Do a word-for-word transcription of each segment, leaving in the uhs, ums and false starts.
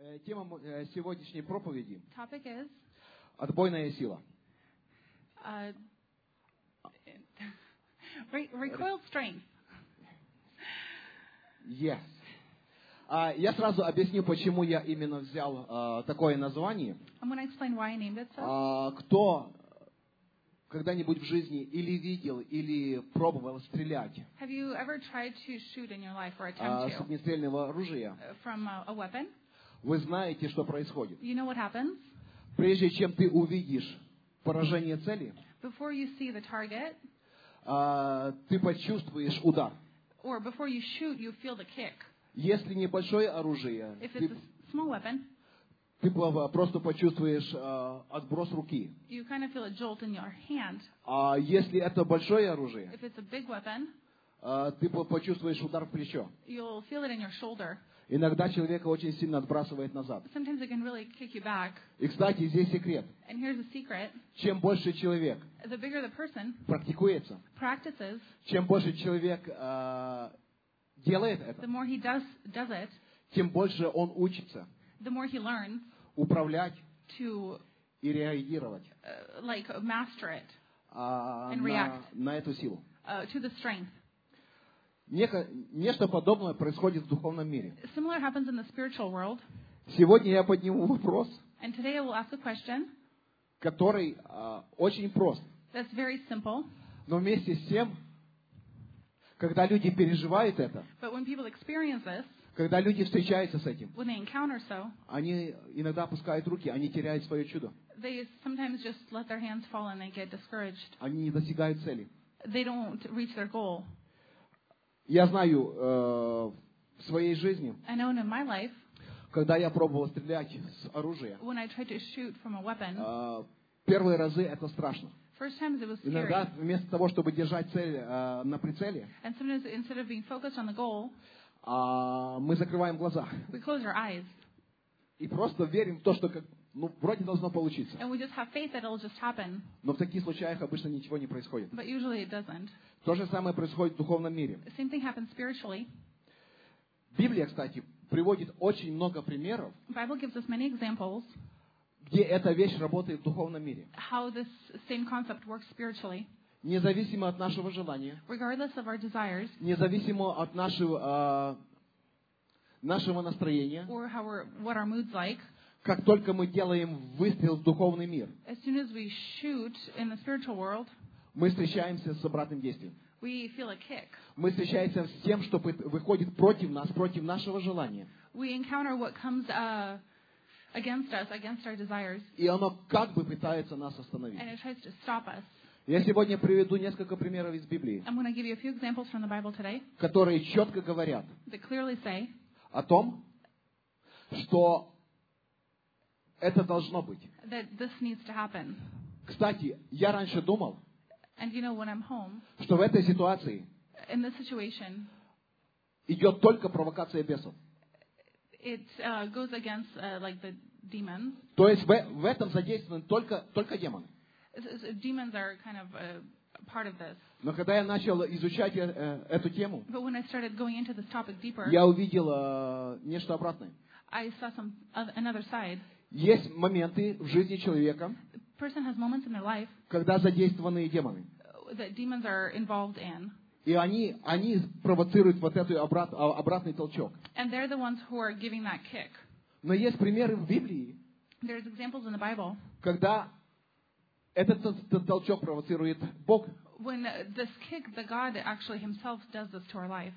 Тема сегодняшней проповеди Topic is – отбойная сила. uh, re- recoil strength. Yes. А, Я сразу объясню, почему я именно взял а, такое название. I'm going to explain why I named it so. А, Кто когда-нибудь в жизни или видел, или пробовал стрелять Have you ever tried to shoot in your life or а, attempt с to огнестрельного оружия, uh, from a, a weapon? вы знаете, что происходит. You know what happens? Прежде чем ты увидишь поражение цели, Before you see the target, а, ты почувствуешь удар. or before you shoot, you feel the kick. Если небольшое оружие, If ты, it's a small weapon, ты просто почувствуешь а, отброс руки. you kind of feel a jolt in your hand. А если это большое оружие, If it's a big weapon, а, ты по- почувствуешь удар в плечо. you'll feel it in your shoulder. Иногда человека очень сильно отбрасывает назад. Sometimes it can really kick you back. И, кстати, здесь секрет. And here's a secret. Чем больше человек The bigger the person практикуется, practices, чем больше человек а, делает the это, more he does does it, тем больше он учится the more he learns управлять to и реагировать uh, like master it а, And на, react. на эту силу. uh, to the strength. Неко- Нечто подобное происходит в духовном мире. Similar happens in the spiritual world. Сегодня я подниму вопрос, And today I will ask a question который а, очень прост. that's very simple, Но вместе с тем, когда люди переживают это, but when people experience this, когда люди встречаются с этим, when they encounter so, они иногда опускают руки, они теряют свое чудо. they sometimes just let their hands fall and they get discouraged. Они не достигают цели. They don't reach their goal. Я знаю э, в своей жизни, I know in my life, когда я пробовал стрелять с оружия, when I tried to shoot from a weapon, э, первые разы это страшно. first times it was Иногда scary. вместо того, чтобы держать цель э, на прицеле, And sometimes instead of being focused on the goal, э, мы закрываем глаза we close our eyes. и просто верим в то, что как, ну, вроде должно получиться. And we just have faith that it'll just happen. Но в таких случаях обычно ничего не происходит. But usually it doesn't. То же самое происходит в духовном мире. The same thing happens spiritually. Библия, кстати, приводит очень много примеров, The Bible gives us many examples где эта вещь работает в духовном мире. how this same concept works spiritually, Независимо от нашего желания, regardless of our desires независимо от нашего, а, нашего настроения, or how we're, what our mood's like. как только мы делаем выстрел в духовный мир, As soon as we shoot in the spiritual world, мы встречаемся с обратным действием. we feel a kick. Мы встречаемся с тем, что пы- выходит против нас, против нашего желания. We encounter what comes uh, against us, against our desires, И оно как бы пытается нас остановить. and it tries to stop us. Я сегодня приведу несколько примеров из Библии, I'm going to give you a few examples from the Bible today которые четко говорят that clearly say о том, что это должно быть. that this needs to happen. Кстати, я раньше думал, And you know, when I'm home, что в этой ситуации in this situation, идет только провокация бесов. it uh, goes against uh, like the demons. То есть в, в этом задействованы только, только демоны. S- s- Demons are kind of a part of this. Но когда я начал изучать э, э, эту тему, But when I started going into this topic deeper, я увидел э, нечто обратное. I saw some oth- another side. Есть моменты в жизни человека, A person has moments in their life когда задействованы демоны. uh, that demons are involved in, И они, они провоцируют вот этот обрат, а- обратный толчок. and they're the ones who are giving that kick. Но есть примеры в Библии, There's examples in the Bible когда этот тол- тол- толчок провоцирует Бог. when uh, this kick, the God actually Himself does this to our life.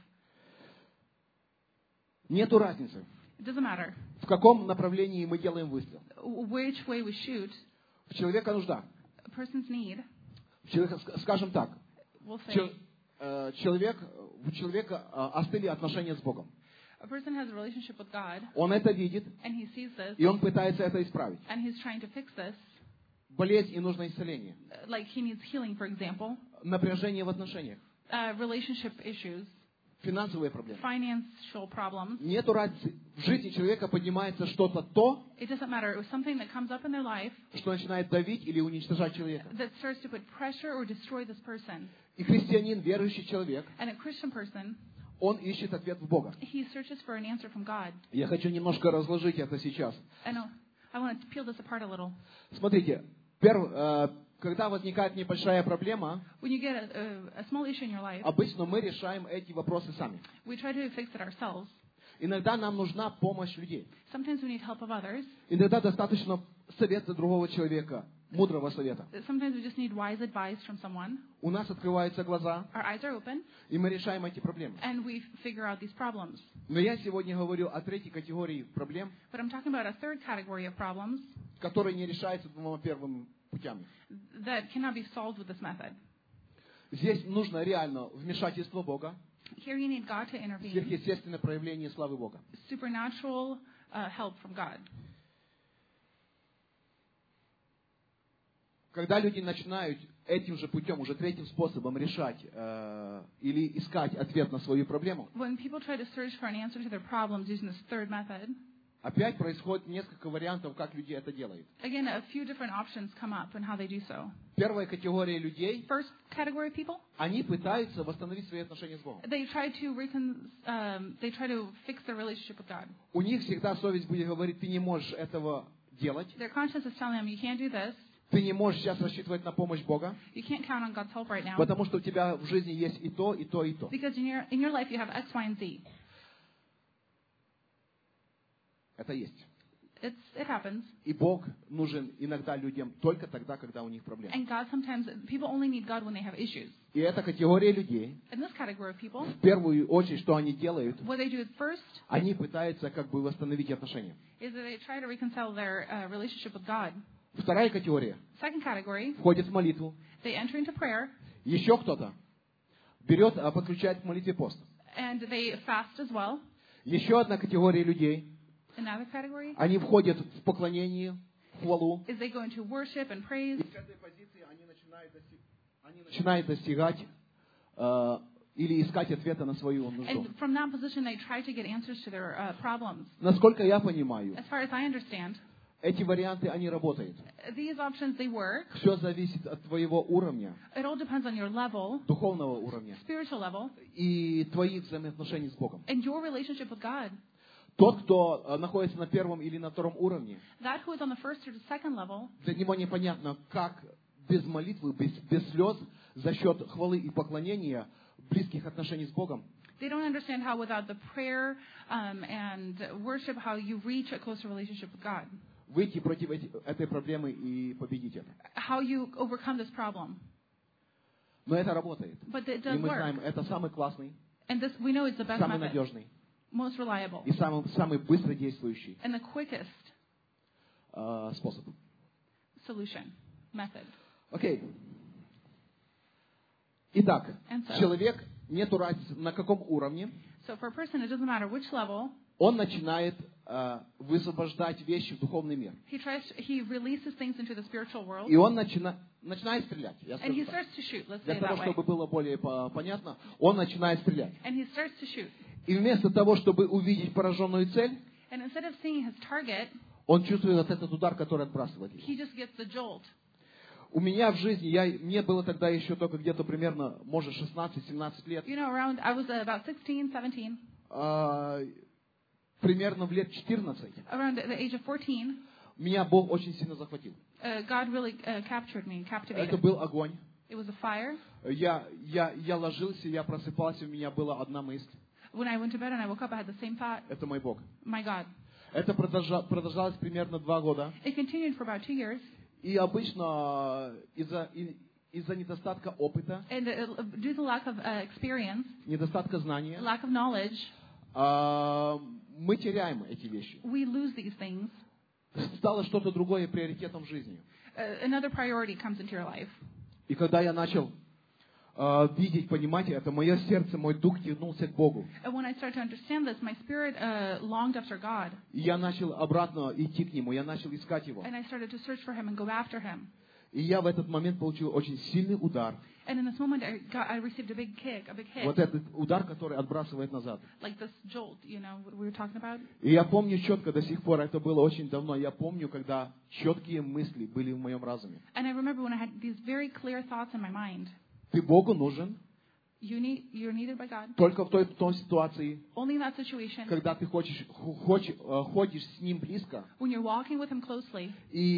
Нету разницы, It doesn't matter в каком направлении мы делаем выстрел. which way we shoot. У человека нужда. A person's need, У человека, ск- скажем так, we'll say, чел- э, человек, у человека э, остыли отношения с Богом. a person has a relationship with God, Он это видит, and he sees this, и он пытается это исправить. and he's trying to fix this. Болезнь и нужно исцеление. Uh, Like he needs healing, for example, Напряжение в отношениях. uh, relationship issues, Финансовые проблемы. financial problems. Нету разницы. В жизни человека поднимается что-то то, It doesn't matter. It was something that comes up in their life что начинает давить или уничтожать человека. that starts to put pressure or destroy this person. И христианин, верующий человек, And a Christian person, он ищет ответ в Бога. He searches for an answer from God. Я хочу немножко разложить это сейчас. I know. I want to peel this apart a little. Смотрите, перв, э, когда возникает небольшая проблема, When you get a, a, a small issue in your life, обычно мы решаем эти вопросы сами. we try to fix it ourselves. Иногда нам нужна помощь людей. Sometimes we need help of others. Иногда достаточно совета другого человека, мудрого совета. Sometimes we just need wise advice from someone. У нас открываются глаза, Our eyes are open, и мы решаем эти проблемы. and we figure out these problems. Но я сегодня говорю о третьей категории проблем, But I'm talking about a third category of problems которые не решаются двумя первыми путями. that cannot be solved with this method. Здесь нужно реально вмешательство Бога, Here you need God to intervene, сверхъестественное проявление славы Бога. supernatural uh, help from God. Когда люди начинают этим же путем, уже третьим способом решать э, или искать ответ на свою проблему, When people try to search for an answer to their problems using this third method, опять происходит несколько вариантов, как люди это делают. again, a few different options come up in how they do so. Первая категория людей, First category of people, они пытаются восстановить свои отношения с Богом. they try to recon, um, they try to fix their relationship with God. У них всегда совесть будет говорить, ты не можешь этого делать, Their conscience is telling them, you can't do this, ты не можешь сейчас рассчитывать на помощь Бога, you can't count on God's help right now, потому что у тебя в жизни есть и то, и то, и то. because in your in your life you have X, Y, and Z. Это есть. It's it happens, И Бог нужен иногда людям только тогда, когда у них проблемы. and God sometimes people only need God when they have issues. И эта категория людей, In this category of people, в первую очередь, что они делают, what they do first они пытаются как бы восстановить отношения. is that they try to reconcile their uh, relationship with God. Вторая категория Second category, входит в молитву. they enter into prayer Еще кто-то берет, а, подключает к молитве пост. and they fast as well. Еще одна категория людей, Another category они входят в поклонение, в хвалу. is they go into worship and praise, И с этой позиции они начинают, достиг- они начинают достигать э, или искать ответа на свою нужду. and from that position they try to get answers to their uh, problems. Насколько я понимаю, As far as I understand, эти варианты, они работают. these options they work. Все зависит от твоего уровня, It all depends on your level, духовного уровня, spiritual level, и твоих взаимоотношений с Богом. and your relationship with God. Тот, кто э, находится на первом или на втором уровне, That who is on the first or the second level, для него непонятно, как без молитвы, без, без слез, за счет хвалы и поклонения, близких отношений с Богом, they don't understand how without the prayer um, and worship, how you reach a closer relationship with God, выйти против эти- этой проблемы и победить это. how you overcome this problem. Но это работает. But it И does мы work. знаем, это самый классный, And this, we know it's the best самый method, надежный most reliable, и самый, самый быстро действующий and the quickest э, способ. solution, method. Окей. Итак, And so- человек, нету разницы на каком уровне, So for a person, it doesn't matter which level, он начинает э, высвобождать вещи в духовный мир. he tries, he releases things into the spiritual world, И он начина- начинает стрелять. Я and скажу he так. starts to shoot. Let's Для say it того, that way. чтобы было более по- понятно, он начинает стрелять. And he starts to shoot. И вместо того, чтобы увидеть пораженную цель, And instead of seeing his target, он чувствует вот этот удар, который отбрасывает его. he just gets the jolt. У меня в жизни, я, мне было тогда еще только где-то примерно, может, шестнадцать-семнадцать лет, You know, around, I was uh, about sixteen, seventeen, а, примерно в лет четырнадцать, around the age of fourteen, меня Бог очень сильно захватил. uh, God really uh, captured me, captivated. Это был огонь. It was a fire. Я, я, я ложился, я просыпался, у меня была одна мысль. When I went to bed and I woke up, I had the same thought, Это мой Бог. my God. Это продолжа- продолжалось примерно два года. It continued for about two years. И обычно из-за, и- из-за недостатка опыта, And uh, due to lack of uh, experience, недостатка знания, lack of knowledge, а, мы теряем эти вещи. we lose these things. Стало что-то другое приоритетом в жизни. Uh, another priority comes into your life. И когда я начал а, видеть, понимать это, мое сердце, мой дух тянулся к Богу. And when I started to understand this, my spirit uh, longed after God. И я начал обратно идти к Нему, я начал искать Его. And I started to search for Him and go after Him. И я в этот момент получил очень сильный удар. And in this moment, I, got, I received a big kick, a big hit, Вот этот удар, который отбрасывает назад. like this jolt, you know, what we were talking about. И я помню четко до сих пор, это было очень давно, я помню, когда четкие мысли были в моем разуме. And I remember when I had these very clear thoughts in my mind. Ты Богу нужен, You need, you're needed by God. Только в той, в той ситуации, Only in that situation, когда ты хочешь, хочешь, ходишь с Ним близко, when you're walking with Him closely,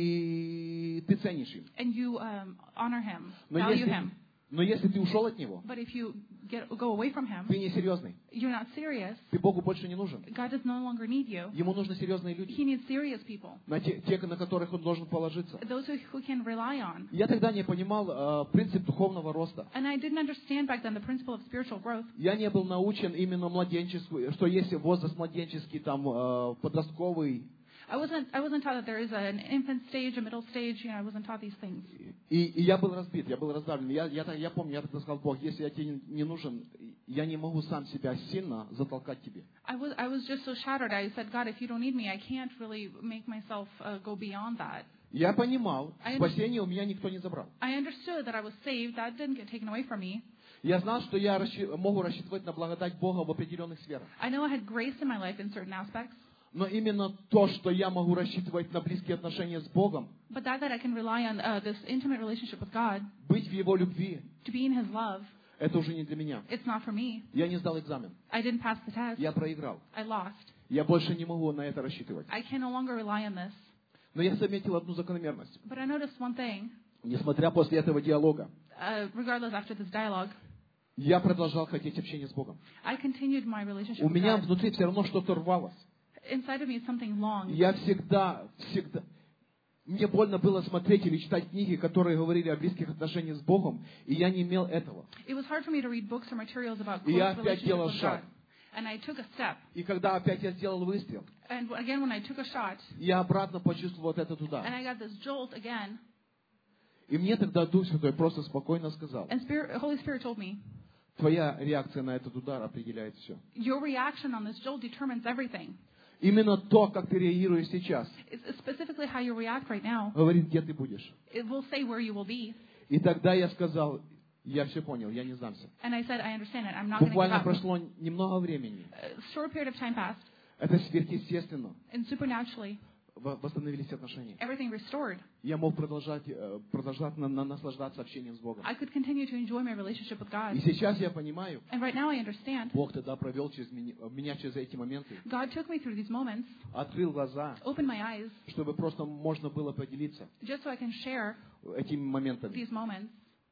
и ты ценишь им. and you um, honor Him, Но value если, Him. но если ты ушел от Него, But if you get, go away from Him, ты несерьезный. you're not serious. Ты Богу больше не нужен. God does no longer need you. Ему нужны серьезные люди, He needs serious people, на те, те, на которых Он должен положиться. those who, who can rely on. Я тогда не понимал э, принцип духовного роста. And I didn't understand back then the principle of spiritual growth. Я не был научен именно младенческому, что есть возраст младенческий, там, э, подростковый. I wasn't, I wasn't taught that there is an infant stage, a middle stage. You know, I wasn't taught these things. И, и я был разбит, я был раздавлен. Я, я, я помню, я тогда сказал: Бог, если я тебе не нужен, я не могу сам себя сильно затолкать тебе. I was, I was just so shattered. I said, God, if you don't need me, I can't really make myself uh, go beyond that. Я понимал, I спасение у меня никто не забрал. I understood that I was saved. That didn't get taken away from me. Я знал, что я расщ- могу рассчитывать на благодать Бога в определенных сферах. I know I had grace in my life in certain aspects, Но именно то, что я могу рассчитывать на близкие отношения с Богом, but that that I can rely on uh, this intimate relationship with God, быть в Его любви, to be in His love, это уже не для меня. it's not for me. Я не сдал экзамен. I didn't pass the test. Я проиграл. I lost. Я больше не могу на это рассчитывать. I can no longer rely on this. Но я заметил одну закономерность. But I noticed one thing, Несмотря после этого диалога, uh, regardless after this dialogue, я продолжал хотеть общения с Богом. I continued my relationship У with меня God. внутри все равно что-то рвалось. Inside of me something longed. Я всегда, всегда... Мне больно было смотреть или читать книги, которые говорили о близких отношениях с Богом, и я не имел этого. It was hard for me to read books or materials about И я close опять relationship делал with шаг. God. And I took a step. И когда опять я сделал выстрел, And again, when I took a shot, я обратно почувствовал вот этот удар. and I got this jolt again, И мне тогда Дух Святой просто спокойно сказал: and Spirit, Holy Spirit told me, твоя реакция на этот удар определяет все. your reaction on this jolt determines everything. Именно то, как ты реагируешь сейчас, It's specifically how you react right now. говорит, где ты будешь. It will say where you will be. И тогда я сказал: я все понял, я не сдамся. And I said, I understand it. I'm not going to give Буквально up. прошло немного времени. A short period of time passed, Это сверхъестественно. and supernaturally, В- Восстановились отношения. everything restored. Я мог продолжать, э, продолжать на- на- наслаждаться общением с Богом. I could continue to enjoy my relationship with God. И сейчас я понимаю, And right now I understand. Бог тогда провел через меня, меня через эти моменты, God took me through these moments, открыл глаза, opened my eyes, чтобы просто можно было поделиться just so I can share этими моментами. these moments.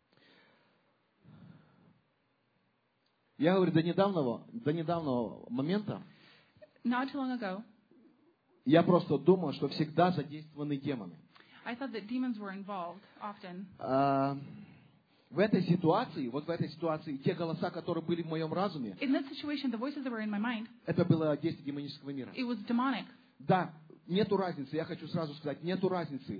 Я говорю, до недавнего, до недавнего момента Not too long ago, я просто думал, что всегда задействованы демоны. I thought that demons were involved often. А, в этой ситуации, вот в этой ситуации, те голоса, которые были в моем разуме, In this situation, the voices that were in my mind, это было действие демонического мира. it was demonic. Да, нету разницы, я хочу сразу сказать, нету разницы.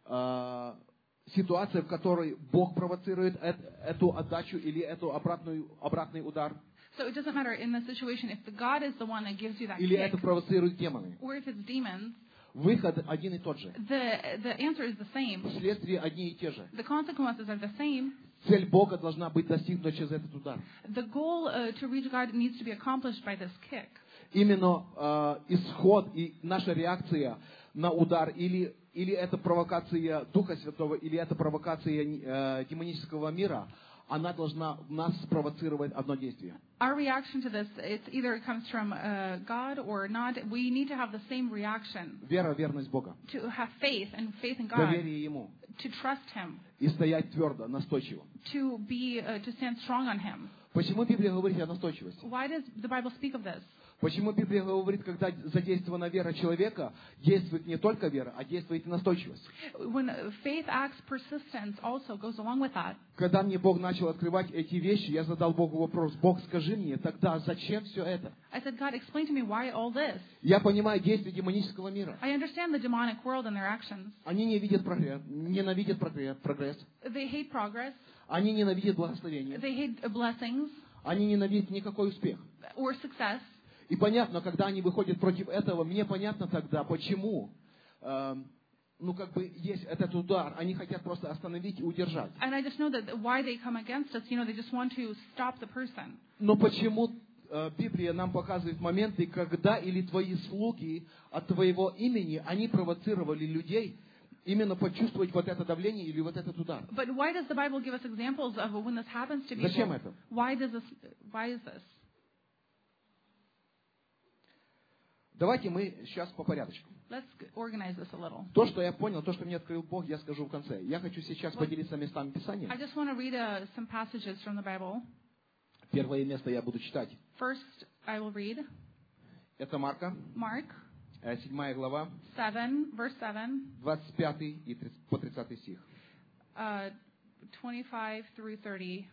А, ситуация, в которой Бог провоцирует эт- эту отдачу или эту обратную, обратный удар, So it doesn't matter in the situation if the God is the one that gives you that или kick, это провоцируют демоны. or if it's demons. Выход один и тот же. The the answer is the same. Следствия одни и те же. The consequences are the same. Цель Бога должна быть достигнута через этот удар. The goal uh, to reach God needs to be accomplished by this kick. Именно э, исход и наша реакция на удар, или, или это провокация Духа Святого, или это провокация э, демонического мира, она должна в нас спровоцировать одно действие. Our reaction to this, it's either it comes from uh, God or not. We need to have the same reaction. Вера, верность Бога. To have faith and faith in God. Доверие Ему. To trust Him. И стоять твердо, настойчиво. To be, uh, to stand strong on Him. Почему Библия говорит о настойчивости? Why does the Bible speak of this? Почему Библия говорит, когда задействована вера человека, действует не только вера, а действует и настойчивость? When faith acts, persistence also goes along with that. Когда мне Бог начал открывать эти вещи, я задал Богу вопрос: Бог, скажи мне, тогда зачем все это? I said, God, explain to me why all this. Я понимаю действия демонического мира. I understand the demonic world and their actions. Они не видят прогресс, ненавидят прогресс, прогресс. They hate progress. Они ненавидят благословение. They hate blessings Они ненавидят никакой успех. or success. И понятно, когда они выходят против этого, мне понятно тогда, почему, э, ну как бы есть этот удар, они хотят просто остановить и удержать. And I just know that why they come against us, you know, they just want to stop the person. Но почему э, Библия нам показывает моменты, когда или твои слуги от твоего имени, они провоцировали людей, именно почувствовать вот это давление или вот этот удар. But why does the Bible give us examples of when this happens to people? Зачем это? Why does this? Why is this? Давайте мы сейчас по порядочку. Let's organize this a little. То, что я понял, то, что мне открыл Бог, я скажу в конце. Я хочу сейчас поделиться местами Писания. I just want to read uh, some passages from the Bible. Первое место я буду читать. First, I will read Это Марка, Mark седьмая глава, seven, verse seven, двадцать пятый и по тридцатый стих. uh, twenty-five through thirty.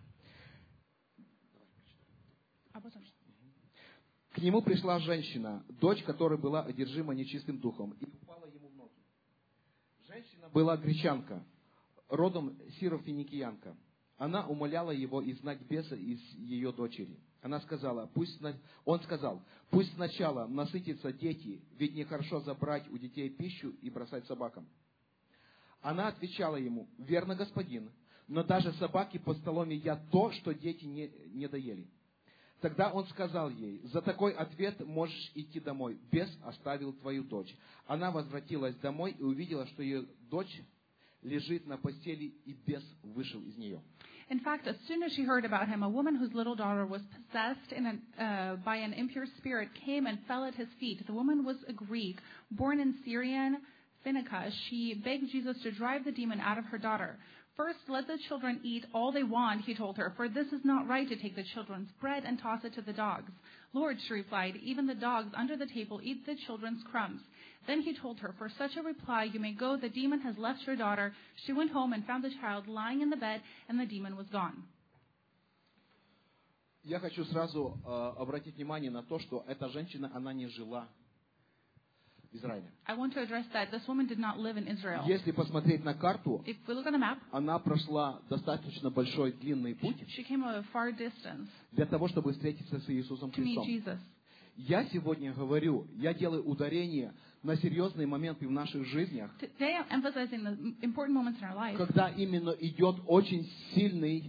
К нему пришла женщина, дочь которой была одержима нечистым духом, и упала ему в ноги. Женщина была гречанка, родом сирофиникиянка. Она умоляла его изгнать беса из ее дочери. Она сказала, пусть, он сказал, пусть сначала насытятся дети, ведь нехорошо забрать у детей пищу и бросать собакам. Она отвечала ему, верно, господин, но даже собаки под столом едят то, что дети не, не доели. Тогда он сказал ей, за такой ответ можешь идти домой, бес оставил твою дочь. Она возвратилась домой и увидела, что ее дочь лежит на постели, и бес вышел из нее. In fact, as soon as she heard about him, a woman whose little daughter was possessed in an, uh, by an impure spirit came and fell at his feet. The woman was a Greek, born in Syrian Phoenicia. She begged Jesus to drive the demon out of her daughter. First, let the children eat all they want, he told her, for this is not right to take the children's bread and toss it to the dogs. Lord, she replied, even the dogs under the table eat the children's crumbs. Then he told her, for such a reply you may go, the demon has left your daughter. She went home and found the child lying in the bed, and the demon was gone. Я хочу сразу э, обратить внимание на то, что эта женщина, она не жила в Израиле. I want to address that this woman did not live in Israel. Если посмотреть на карту, If we look on the map, она прошла достаточно большой длинный путь she came a far distance для того, чтобы встретиться с Иисусом to meet Христом. Jesus. Я сегодня говорю, я делаю ударение на серьезные моменты в наших жизнях, Today I'm emphasizing the important moments in our life когда именно идет очень сильный,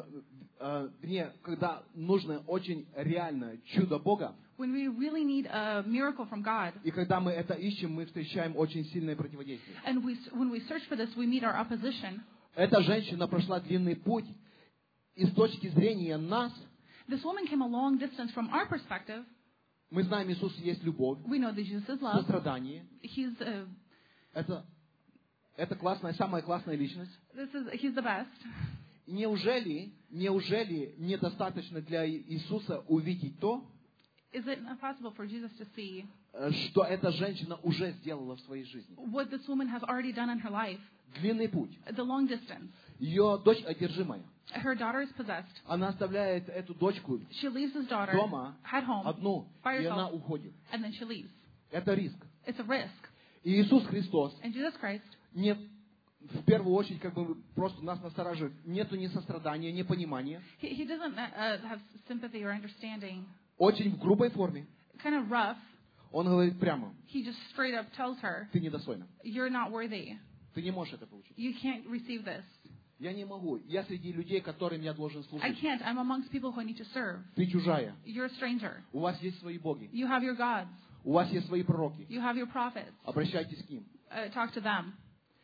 э, вернее, когда нужно очень реальное чудо Бога, when we really need a miracle from God. и когда мы это ищем, мы встречаем очень сильное противодействие. And we, when we search for this, we meet our opposition. Эта женщина прошла длинный путь, и с точки зрения нас, This woman came a long distance from our perspective. мы знаем, Иисус есть любовь, We know that Jesus is love. сострадание. He's uh, Это, это классная, самая классная личность. this is he's the best. Неужели, неужели недостаточно для Иисуса увидеть то, Is it not possible for Jesus to see что эта женщина уже сделала в своей жизни? what this woman has already done in her life? Длинный путь. The long distance. Ее дочь одержимая. Her daughter is possessed. Она оставляет эту дочку She leaves his daughter дома at home одну, by и она herself, уходит. and then she leaves. Это риск. It's a risk. И Иисус Христос And Jesus Christ, не в первую очередь как бы просто нас настораживает. Нету ни сострадания, ни понимания. he, he doesn't uh, have sympathy or understanding. Очень в грубой форме. Kind of rough. Он говорит прямо, He just straight up tells her, ты недостойна. "You're not worthy. Ты не можешь это получить. You can't receive this. Я не могу. Я среди людей, которым я должен I служить. can't. I'm amongst people who I need to serve. Ты чужая. You're a stranger. У вас есть свои боги. You have your gods. У вас есть свои пророки. You have your prophets. Обращайтесь к ним. Uh, talk to them."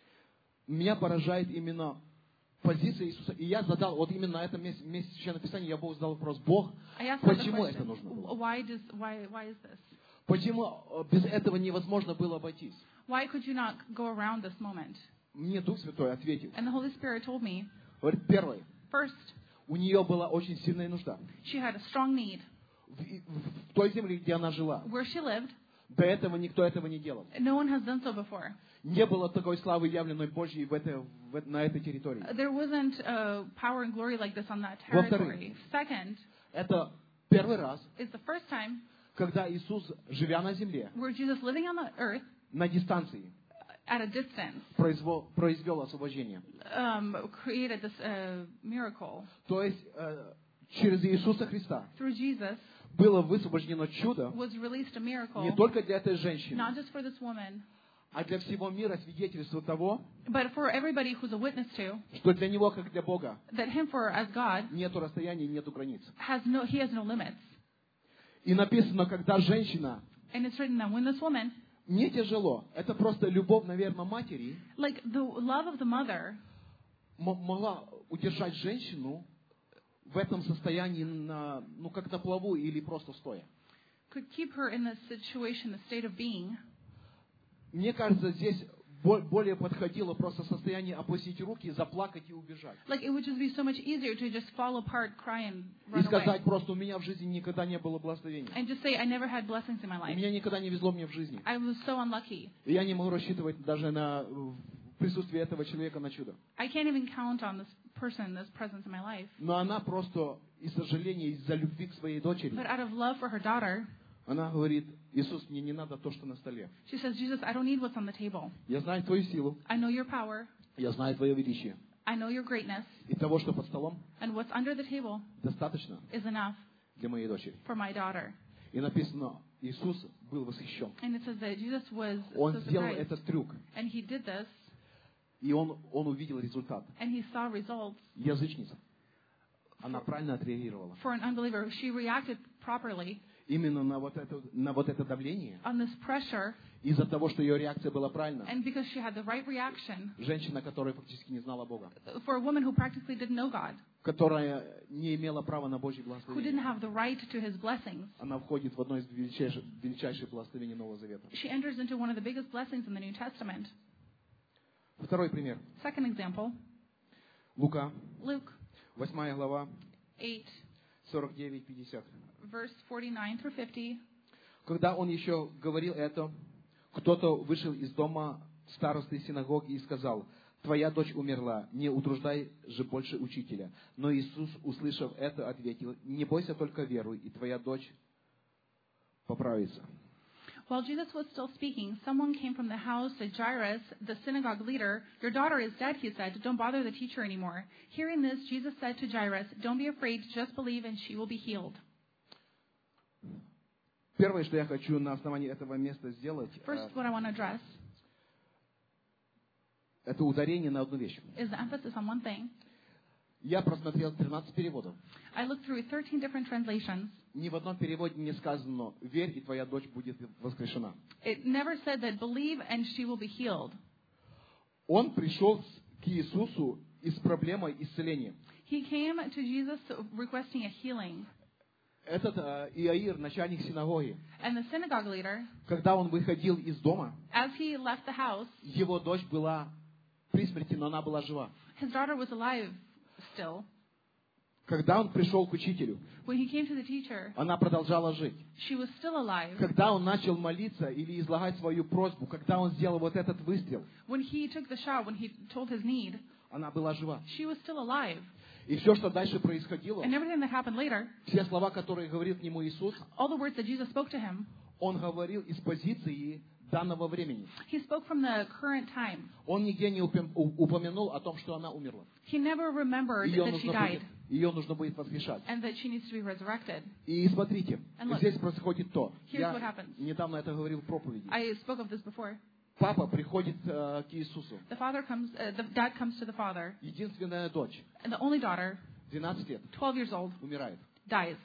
Меня поражает именно позиция Иисуса. И я задал, вот именно на этом месте, месте Священного Писания, я Богу задал вопрос, Бог, I asked her the почему это question, нужно было? why, does, why, why is this? Почему без этого невозможно было обойтись? Why could you not go around this moment? Мне Дух Святой ответил. And the Holy Spirit told me, Говорит, первое, first, у нее была очень сильная нужда. she had a strong need. В, в той земле, где она жила, Where she lived, до этого никто этого не делал. no one has done so before. Не было такой славы, явленной Божьей в этой, в, на этой территории. There wasn't uh, power and glory like this on that Во-вторых, territory. Second, это первый раз, it's the first time когда Иисус, живя на земле, where Jesus living on the earth на дистанции, at a distance произвел, произвел освобождение. um, created this uh, miracle. То есть э, через Иисуса Христа Through Jesus было высвобождено чудо was released a miracle, не только для этой женщины, not just for this woman, а для всего мира, свидетельство того, but for everybody who's a witness to, что для Него, как для Бога, that him for as God нету расстояния, нету границ. has no, he has no limits. И написано, когда женщина And it's written that when this woman мне тяжело. Это просто любовь, наверное, матери Like the love of the mother м- могла удержать женщину в этом состоянии, на, ну, как на плаву или просто стоя. could keep her in this situation, the state of being. Мне кажется, здесь бо- более подходило просто состояние опустить руки, заплакать и убежать. Like it would just be so much easier to just fall apart, cry, and И run сказать away. просто, у меня в жизни никогда не было благословения. And just say, I never had blessings in my У life. меня никогда не везло мне в жизни. I was so unlucky. И я не могу рассчитывать даже на э, присутствие этого человека на чудо. I can't even count on this person, this presence in my life. Но она просто из сожаления, из-за любви к своей дочери, But out of love for her daughter, она говорит, Иисус, мне не надо то, что на столе. she says, Jesus, I don't need what's on the table. Я знаю Твою силу, I know your power. я знаю Твое величие. I know your greatness. И того, что под столом, And what's under the table достаточно is enough для моей дочери. for my daughter. И написано, Иисус был восхищен. And it says that Jesus was Он so сделал surprised. этот трюк, And he did this, и он, он увидел результат. and he saw results. Язычница. Она правильно отреагировала. For an unbeliever, she reacted properly Именно на вот это, на вот это давление, on this pressure, из-за того, что ее реакция была правильна. and because she had the right reaction, Женщина, которая фактически не знала Бога, for a woman who practically didn't know God, которая не имела права на Божье who didn't благословение, have the right to his blessings, она входит в одно из величайших, величайших благословений Нового Завета. she enters into one of the biggest blessings in the New Testament. Второй пример. Second example, Лука, Luke восьмая глава, eight, сорок девять пятьдесят. verse forty-nine through fifty. Когда он еще говорил это, кто-то вышел из дома старосты синагоги и сказал, «Твоя дочь умерла, не утруждай же больше учителя». Но Иисус, услышав это, ответил, «Не бойся, только веруй, и твоя дочь поправится». While Jesus was still speaking, someone came from the house of Jairus, the synagogue leader. Your daughter is dead, he said. Don't bother the teacher anymore. Hearing this, Jesus said to Jairus, don't be afraid, just believe and she will be healed. Первое, что я хочу на основании этого места сделать, First, what I want to address это ударение на одну вещь. is the emphasis on one thing. Я просмотрел тринадцать переводов. I looked through thirteen different translations. Ни в одном переводе не сказано, верь, и твоя дочь будет воскрешена. It never said that believe and she will be healed. Он пришел к Иисусу и с проблемой исцеления. He came to Jesus requesting a healing. Этот э, Иаир, начальник синагоги, And the synagogue leader, когда он выходил из дома, as he left the house, его дочь была при смерти, но она была жива. his daughter was alive still. Когда он пришел к учителю, When he came to the teacher, она продолжала жить. she was still alive. Когда он начал молиться или излагать свою просьбу, когда он сделал вот этот выстрел, When he took the shot, when he told his need, она была жива. she was still alive. И все, что дальше происходило, And everything that happened later, все слова, которые говорил к нему Иисус, all the words that Jesus spoke to him, он говорил из позиции данного времени. he spoke from the current time. Он нигде не упом- у- упомянул о том, что она умерла. He never remembered Ее that she нужно died будет, ее нужно будет воскрешать. and that she needs to be resurrected. И смотрите, And look, здесь происходит то. here's Я what happens. недавно это говорил в проповеди. I spoke of this before. Папа приходит э, к Иисусу. The father comes, uh, the dad comes to the father, Единственная дочь, and the only daughter, двенадцать лет, twelve years old, умирает. dies.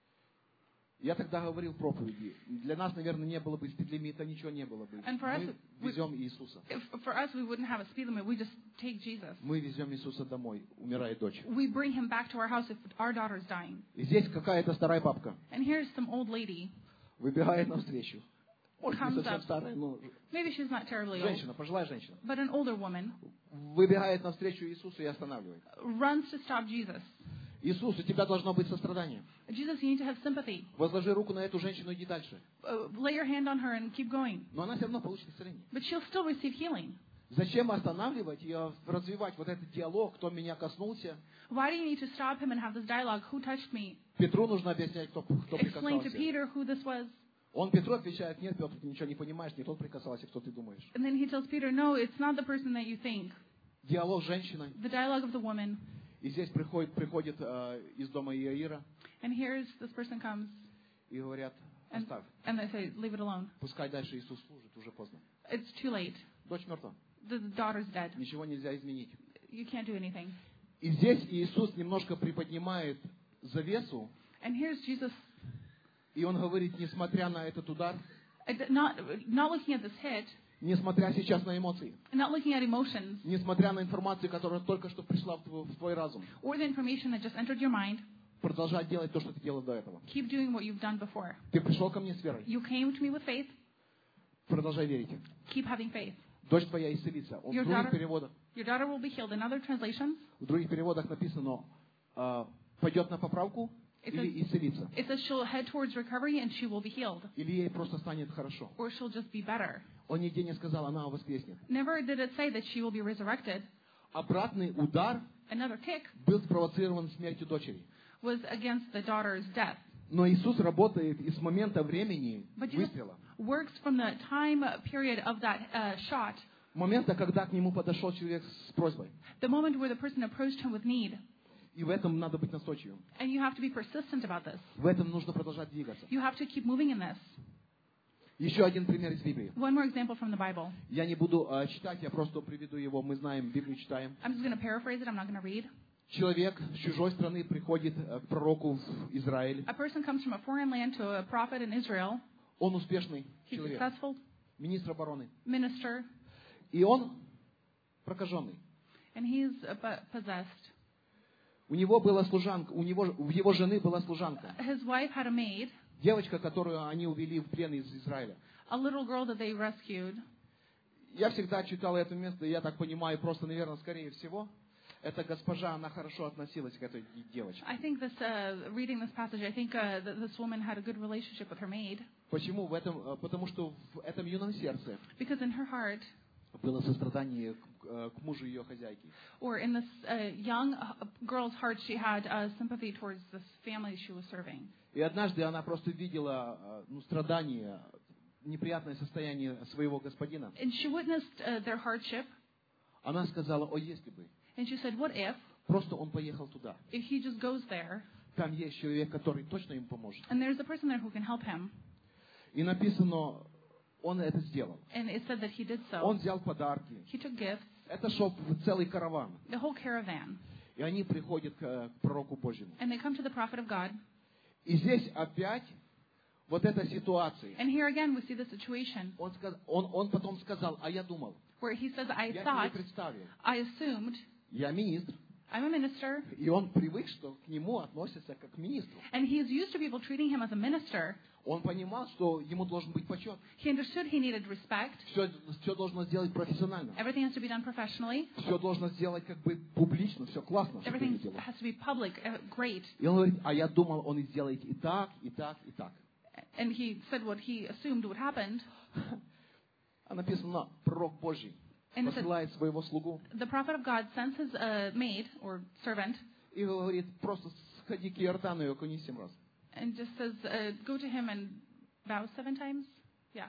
Я тогда говорил в проповеди. Для нас, наверное, не было бы спидлимита, ничего не было бы. And for us, Мы we- везем Иисуса. If, for us, we wouldn't have a speed limit. We just take Jesus. Мы везем Иисуса домой. Умирает дочь. We bring him back to our house if our daughter's dying. И здесь какая-то старая бабка And here's some old lady. выбегает навстречу. Может, не Comes совсем up. старая, но Maybe she's not terribly old, женщина, пожилая женщина. but an older woman Выбегает навстречу Иисусу и останавливает. runs to stop Jesus. Иисус, у тебя должно быть сострадание. Jesus, you need to have sympathy. Возложи руку на эту женщину и иди дальше. Uh, lay your hand on her and keep going. Но она все равно получит исцеление. But she'll still receive healing. Зачем останавливать и э, развивать вот этот диалог, кто меня коснулся? Why do you need to stop him and have this dialogue? Who touched me? Петру нужно объяснять, кто, кто Explain to прикасался. Peter who this was. Он Петру отвечает, нет, Петр, ты ничего не понимаешь, не тот прикасался, кто ты думаешь. And then he tells Peter, no, it's not the person that you think. Диалог с женщиной. The dialogue of the woman. И здесь приходит, приходит э, из дома Иаира And here's this person comes и говорят, and, оставь. and they say, leave it alone. Пускай дальше Иисус служит, уже поздно. It's too late. Дочь мертва. The, the daughter's dead. Ничего нельзя изменить. You can't do anything. И здесь Иисус немножко приподнимает завесу, And here's Jesus, и Он говорит, несмотря на этот удар, Uh, Not, not looking at this hit, несмотря сейчас на эмоции, not looking at emotions, несмотря на информацию, которая только что пришла в твой, в твой разум, or the information that just entered your mind, продолжать делать то, что ты делал до этого. keep doing what you've done before. Ты пришел ко мне с верой, You came to me with faith, продолжай верить. keep having faith. Дочь твоя исцелится. В Your других daughter- переводах, Your daughter will be healed. In other translations, в других переводах написано, э, пойдет на поправку It или исцелится. it says she'll head towards recovery and she will be healed, Или ей просто станет хорошо. or she'll just be better. Он нигде не сказал, она воскреснет. Never did it say that she will be resurrected. Обратный удар Another kick был спровоцирован смертью дочери. was against the daughter's death. Но Иисус работает и с момента времени But Jesus выстрела. works from the time period of that uh, shot, Момента, когда к нему подошел человек с просьбой. the moment where the person approached him with need. И в этом надо быть настойчивым. And you have to be persistent about this. В этом нужно продолжать двигаться. You have to keep moving in this. Еще один пример из Библии. One more example from the Bible. Я не буду э, читать, я просто приведу его. Мы знаем, Библию читаем. I'm just going to paraphrase it. I'm not going to read. Человек с чужой страны приходит э, к пророку в Израиль. A person comes from a foreign land to a prophet in Israel. Он успешный He's человек, successful министр обороны. minister, И он прокаженный. and he's uh, po- possessed. У него была служанка, у него, у его жены была служанка. His wife had a maid, Девочка, которую они увели в плен из Израиля. a little girl that they rescued. Я всегда читал это место, и я так понимаю, просто, наверное, скорее всего, эта госпожа, она хорошо относилась к этой девочке. I think this, uh, reading this passage, I think uh, that this woman had a good relationship with her maid, Почему? В этом, э, потому что в этом юном сердце because in her heart, было сострадание к, э, к мужу ее хозяйки. or in this uh, young uh, girl's heart, she had uh, sympathy towards this family she was serving. И однажды она просто видела э, ну, страдания, неприятное состояние своего господина. And she witnessed uh, their hardship, Она сказала, о, если бы, and she said, what if, просто он поехал туда. if he just goes there, Там есть человек, который точно ему поможет. and there's a person there who can help him. И написано, он это сделал. And it said that he did so. Он взял подарки. He took gifts, Это шел целый караван. the whole caravan, И они приходят к, к пророку Божьему. and they come to the prophet of God. И здесь опять вот эта ситуация. And here again we see the situation Он, сказ- он, он потом сказал, а я думал, where he says, I я себе thought, представил, I assumed, я министр, I'm a minister, и он привык, что к нему относятся как к министру. and he is used to people treating him as a minister. Он понимал, что ему должен быть почет. He understood he needed respect. Все, все должно сделать профессионально. Everything has to be done professionally. Все должно сделать как бы публично, все классно. Все Everything выглядело. has to be public, uh, great. И он говорит, а я думал, он сделает и так, и так, и так. And he said what he assumed would happen. А написано, пророк Божий And it said, посылает своего слугу the prophet of God sends his uh, maid or servant и говорит, просто сходи к Иордану и окунись семь раз. and just says, uh, go to him and bow seven times. Yeah.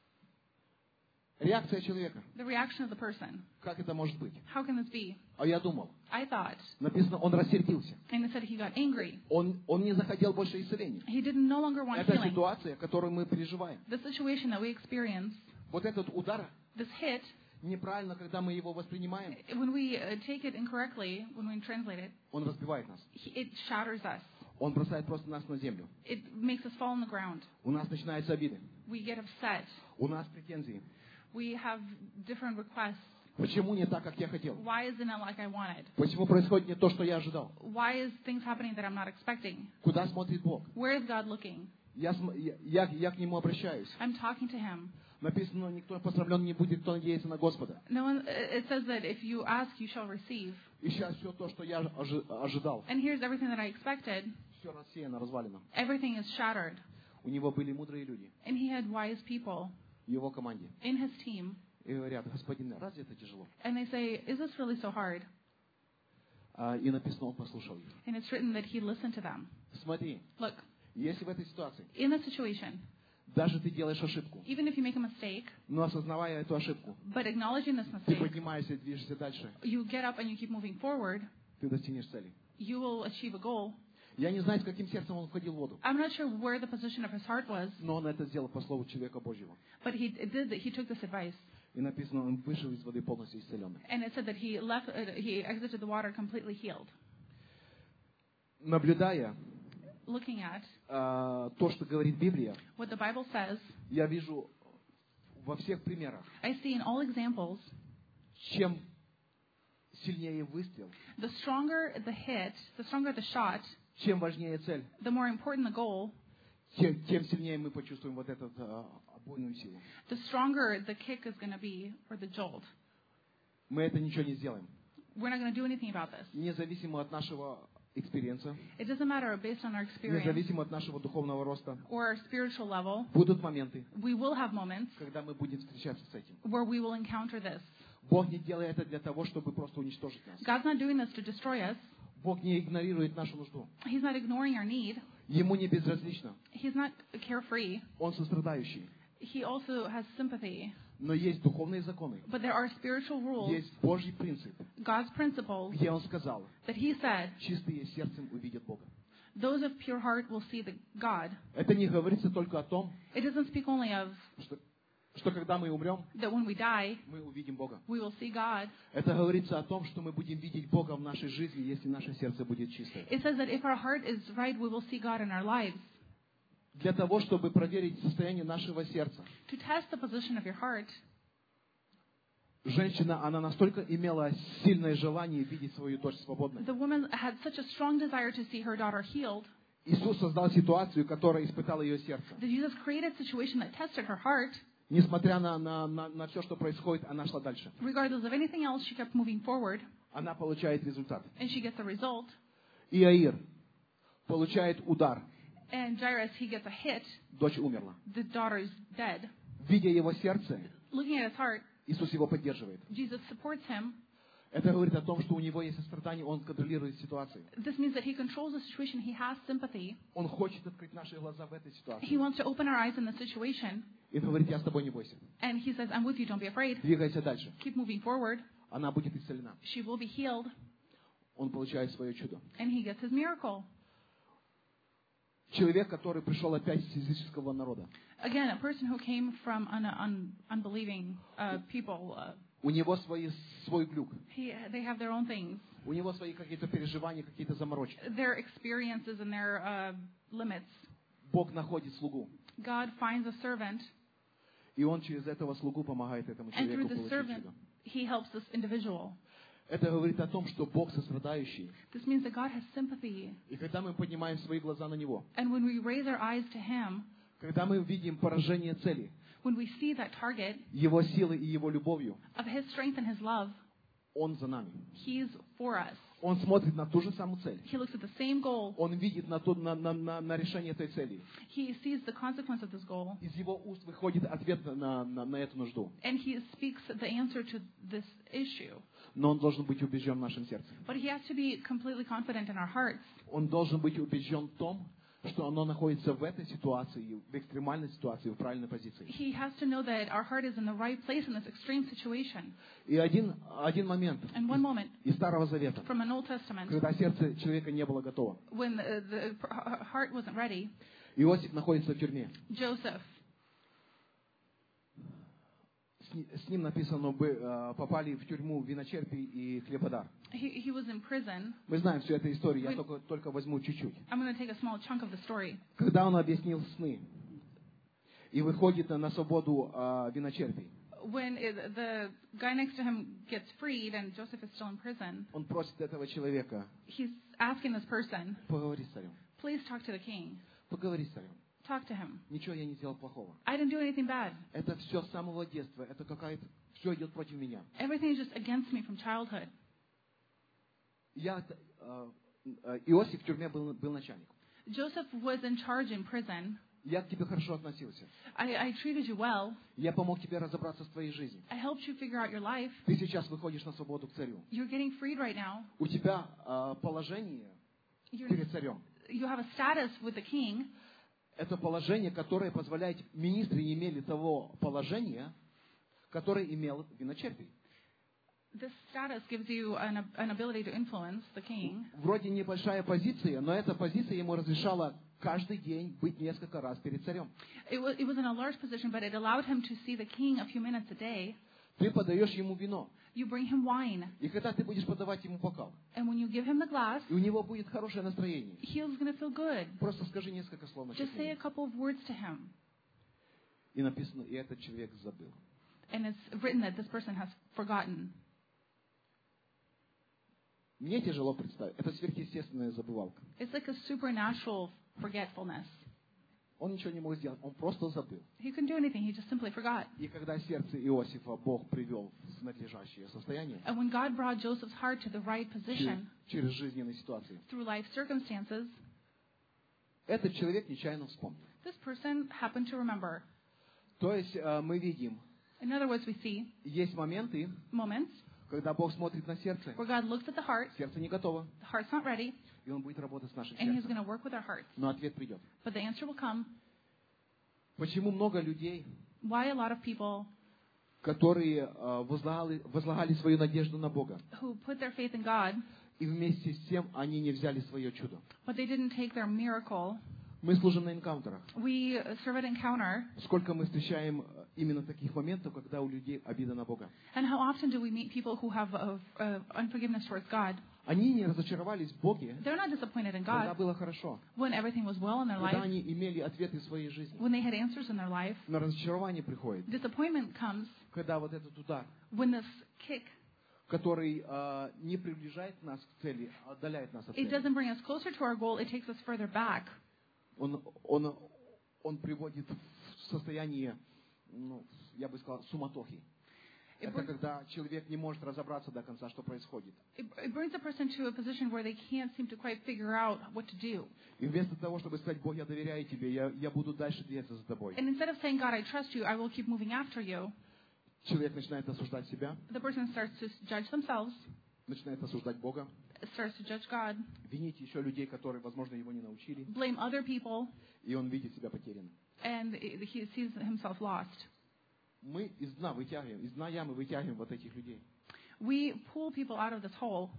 Реакция человека. The reaction of the person. Как это может быть? How can this be? А я думал. I thought. Написано, он рассердился. And it said he got angry. Он, он не захотел больше исцеления. He didn't no longer want Это healing. ситуация, которую мы переживаем. The situation that we experience, Вот этот удар this hit, неправильно, когда мы его воспринимаем, when we uh, take it incorrectly, when we translate it, он разбивает нас. he- it shatters us. Он бросает просто нас на землю. It makes us fall on the ground. У нас начинаются обиды. We get upset. У нас претензии. We have different requests. Почему не так, как я хотел? Why isn't it like I wanted? Почему происходит не то, что я ожидал? Why is things happening that I'm not expecting? Куда смотрит Бог? Where is God looking? Я, см- я, я- я к Нему обращаюсь. I'm talking to Him. Написано, никто посрамлен не будет, кто надеется на Господа. No one. It says that if you ask, you shall receive. И сейчас все то, что я ожи- ожидал, And here's everything that I expected. все рассеяно, развалено. Everything is shattered. У него были мудрые люди And He had wise people в его команде. in His team. И говорят, господин, разве это тяжело? And they say, is this really so hard? А, и написано, он послушал их. And it's written that He listened to them. Смотри, Look, если в этой ситуации in this situation, даже ты делаешь ошибку, even if you make a mistake, но осознавая эту ошибку, but acknowledging this ты mistake, поднимаешься и движешься дальше, you get up and you keep moving forward, ты достигнешь цели. you will achieve a goal. Я не знаю, с каким сердцем он входил в воду, I'm not sure where the position of his heart was, но он это сделал по слову человека Божьего. but he did that. He took this advice, И написано, он вышел из воды полностью исцеленный. and it said that he left. Uh, he exited the water completely healed. Наблюдая looking at э, то, что говорит Библия, what the Bible says, я вижу во всех примерах, I see in all examples, чем сильнее выстрел, the stronger the hit, the stronger the shot, чем важнее цель, the more important the goal, тем, тем сильнее мы почувствуем вот эту э, обойную силу. the stronger the kick is going to be, or the jolt. Мы это ничего не сделаем. We're not going to do anything about this. Независимо от нашего экспириенса, It doesn't matter based on our experience независимо от нашего духовного роста, or our spiritual level. будут моменты, We will have moments когда мы будем встречаться с этим. where we will encounter this. Бог не делает это для того, чтобы просто уничтожить нас. God's not doing this to destroy us. Бог не игнорирует нашу нужду. He's not ignoring our need. Ему не безразлично. He's not carefree. Он сострадающий. He also has sympathy. Но есть духовные законы. But there are spiritual rules, Есть Божий принцип, God's principles, где Он сказал, that He said, чистые сердцем увидят Бога. those of pure heart will see the God. Это не говорится только о том, It doesn't speak only of что, что когда мы умрем, that when we die, мы увидим Бога. we will see God. Это говорится о том, что мы будем видеть Бога в нашей жизни, если наше сердце будет чистое. It says that if our heart is right, we will see God in our lives. Для того, чтобы проверить состояние нашего сердца, To test the position of your heart, женщина, она настолько имела сильное желание видеть свою дочь свободной. the woman had such a strong desire to see her daughter healed Иисус создал ситуацию, которая испытала ее сердце. that Jesus created a situation that tested her heart. Несмотря на, на, на, на все, что происходит, она шла дальше. Regardless of anything else, she kept moving forward, Она получает результат. and she gets a result. Иаир получает удар. And Jairus, he gets a hit. Дочь умерла. The daughter is dead. Видя его сердце, Looking at his heart, Иисус его поддерживает. Jesus supports him. Это говорит о том, что у него есть сострадание, он контролирует ситуацию. This means that he controls the situation. He has sympathy. Он хочет открыть наши глаза в этой He ситуации. wants to open our eyes in the situation. И говорит, я с тобой не бойся. And he says, I'm with you, don't be afraid. Двигайся дальше. Keep moving forward. Она будет исцелена. She will be healed. Он получает свое чудо. And he gets his miracle. Человек, который пришел опять из языческого народа. Again, a person who came from un- un- unbelieving uh, people. Uh, У него свои, свой глюк. he, they have their own things, У него свои какие-то переживания, какие-то заморочки. their experiences and their uh, limits. Бог находит слугу. God finds a servant, И он через этого слугу помогает этому and through человеку the получить servant, чудо. he helps this individual. Это говорит о том, что Бог сострадающий. This means that God has sympathy. И когда мы поднимаем свои глаза на Него, And when we raise our eyes to Him, когда мы видим поражение цели, when we see that target Его силой и Его любовью, of His strength and His love, Он за нами. He's for us. Он смотрит на ту же самую цель. He looks at the same goal. Он видит на, то, на, на, на, на решение этой цели. He sees the consequence of this goal. Из его уст выходит ответ на, на, на эту нужду. And He speaks the answer to this issue. Но он должен быть убежден в нашем сердце. But He has to be completely confident in our hearts. Он должен быть убежден в том, что оно находится в этой ситуации, в экстремальной ситуации, в правильной позиции. He has to know that our heart is in the right place in this extreme situation. И один, один момент And one moment из Старого Завета, from an Old Testament, когда сердце человека не было готово. when the, the heart wasn't ready, Иосиф находится в тюрьме. Joseph, С, ни- с ним написано, бы, э, попали в тюрьму виночерпий и хлебодар. he, he was in prison. Мы знаем всю эту историю, я Вы- только, только возьму чуть-чуть. I'm going to take a small chunk of the story. Когда он объяснил сны и выходит на свободу э, виночерпий, When it, the guy next to him gets freed and Joseph is still in prison, он просит этого человека, he's asking this person, поговори с царем, please talk to the king. поговори с царем. Talk to him. Ничего я не сделал плохого. I didn't do anything bad. Это все с самого детства, это какая-то, все идет против меня. Everything is just against me from childhood. Я, э, э, Иосиф в тюрьме был, был начальником. Joseph was in charge in prison. Я к тебе хорошо относился. I, I treated you well. Я помог тебе разобраться в твоей жизни. I helped you figure out your life. Ты сейчас выходишь на свободу к царю. You're getting freed right now. У тебя э, положение You're, перед царем. you have a status with the king. Это положение, которое позволяет, министры не имели того положения, которое имел виночерпий. This status gives you an, an ability to influence the king. Вроде небольшая позиция, но эта позиция ему разрешала каждый день быть несколько раз перед царем. It was, it wasn't a large position, but it allowed him to see the king a few minutes a day. Ты подаешь ему вино. You bring him wine. И когда ты будешь подавать ему бокал, And when you give him the glass, и у него будет хорошее настроение, he's going to feel good. просто скажи несколько слов насчет Just say a него. couple of words to him. И написано, и этот человек забыл. And it's written that this person has forgotten. Мне тяжело представить. Это сверхъестественная забывалка. It's like a supernatural forgetfulness. Он ничего не мог сделать, он просто забыл. He couldn't do anything, he just simply forgot. И когда сердце Иосифа Бог привел в надлежащее состояние, And when God brought Joseph's heart to the right position через, через жизненные ситуации, through life circumstances, этот человек нечаянно вспомнил. this person happened to remember. То есть э, мы видим, In other words, we see есть моменты, moments когда Бог смотрит на сердце, where God looks at the heart, сердце не готово, the heart's not ready, и Он будет работать с нашим and He's going сердцем. to work with our hearts. Но ответ придет. But the answer will come. Почему много людей, Why a lot of people которые э, возлагали, возлагали свою надежду на Бога, who put their faith in God, и вместе с тем они не взяли свое чудо? but they didn't take their miracle. Мы служим на энкаунтерах. We serve at Encounter, Сколько мы встречаем э, именно таких моментов, когда у людей обида на Бога. and how often do we meet people who have uh, uh, unforgiveness towards God? Они не разочаровались в Боге, They're not disappointed in когда God было хорошо, when everything was well in their когда life, они имели ответы в своей жизни. when they had answers in their life. Но разочарование приходит, Disappointment comes когда вот этот удар, when this kick, который э, не приближает нас к цели, а отдаляет нас от it цели, doesn't bring us closer to our goal, it takes us further back. он, он, он приводит в состояние, ну, я бы сказал, суматохи. It Это brings, когда человек не может разобраться до конца, что происходит. it, it brings a person to a position where they can't seem to quite figure out what to do. И вместо того, чтобы сказать, Бог, я доверяю тебе, я, я буду дальше двигаться за тобой, And instead of saying, God, I trust you, I will keep moving after you, человек начинает осуждать себя, the person starts to judge themselves, начинает осуждать Бога, starts to judge God, винить еще людей, которые, возможно, его не научили, blame other people, и он видит себя потерянным. and he sees himself lost. Мы из дна вытягиваем, из дна ямы вытягиваем вот этих людей. We pull people out of this hole.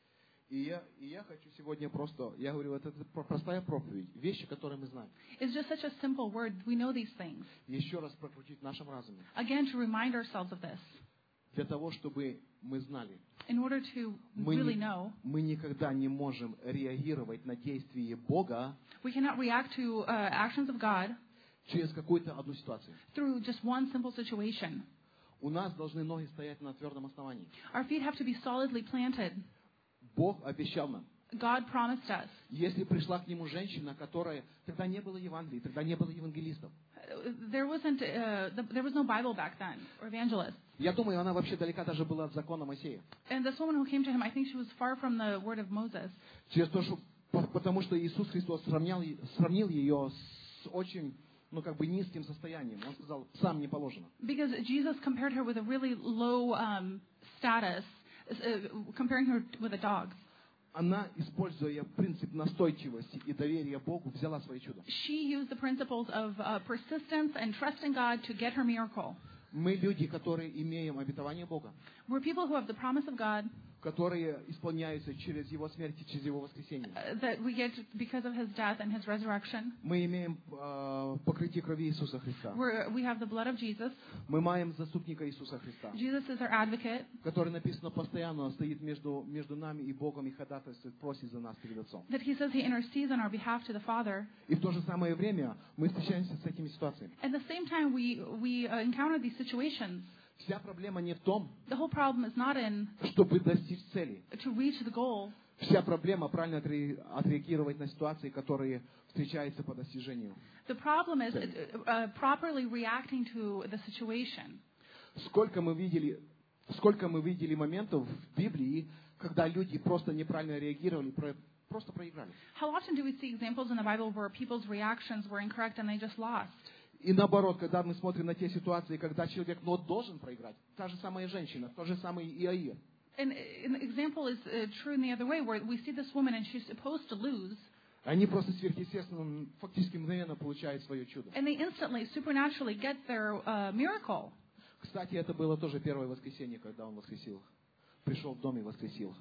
И я, и я хочу сегодня просто, я говорю, вот это про- простая проповедь, вещи, которые мы знаем. It's just such a simple word. We know these things. Еще раз прокрутить в нашем разуме, Again, to remind ourselves of this, для того, чтобы мы знали, in order to мы, really не- know, мы никогда не можем реагировать на действие Бога we cannot react to uh, actions of God через какую-то одну ситуацию. through just one simple situation. У нас должны ноги стоять на твердом основании. Our feet have to be solidly planted. Бог обещал нам. God promised us. Если пришла к нему женщина, которая... Тогда не было Евангелия, тогда не было евангелистов. Uh, There wasn't, uh, the, there was no Bible back then, or evangelists. Я думаю, она вообще далека даже была от закона Моисея. And this woman who came to him, I think she was far from the word of Moses. Через то, что, по- потому что Иисус Христос сравнял, е- сравнил ее с очень, ну, как бы низким состоянием. Он сказал, псам не положено. Because Jesus compared her with a really low um, status, uh, comparing her with a dog. Она, используя принцип настойчивости и доверия Богу, взяла свое чудо. She used the principles of uh, persistence and trust in God to get her miracle. Мы люди, которые имеем обетование Бога, We're people who have the promise of God которые исполняются через Его смерть и через Его воскресение. uh, that we get because of His death and His resurrection. Мы имеем э, покрытие крови Иисуса Христа. We're, we have the blood of Jesus. Мы маем заступника Иисуса Христа, Jesus is our advocate. который написано постоянно, он стоит между, между нами и Богом и ходатайствует, просит за нас перед Отцом. That He says He intercedes on our behalf to the Father. И в то же самое время мы встречаемся с этими ситуациями. At the same time, we we uh, encounter these situations. Вся проблема не в том, The whole problem is not in чтобы достичь цели. to reach the goal. Вся проблема правильно отре- отреагировать на ситуации, которые встречаются по достижению. The problem is uh, uh, properly reacting to the situation. Сколько мы видели, сколько мы видели моментов в Библии, когда люди просто неправильно реагировали, про- просто проиграли. How often do we see examples in the Bible where people's reactions were incorrect and they just lost? И наоборот, когда мы смотрим на те ситуации, когда человек, ну, должен проиграть, та же самая женщина, тот же самый Иаир. And an example is uh, true in the other way, where we see this woman and she's supposed to lose, Они просто сверхъестественно, фактически мгновенно получают свое чудо. and they instantly, supernaturally get their uh, miracle. Кстати, это было тоже первое воскресенье, когда он воскресил. Пришел в дом и воскресил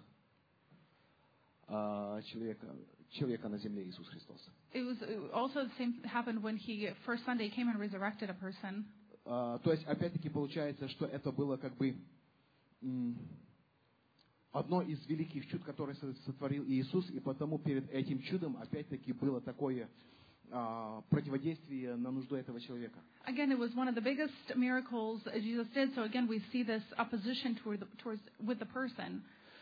а, человека, человека на земле, Иисус Христос. It was uh, also the same happened when he first Sunday came and resurrected a person. а, то есть, опять-таки, получается, что это было как бы м, одно из великих чуд, которое со- сотворил Иисус, и потому перед этим чудом, опять-таки, было такое а, противодействие на нужду этого человека. Again, it was one of the biggest miracles Jesus did. So again, we see this opposition toward the, towards with the person.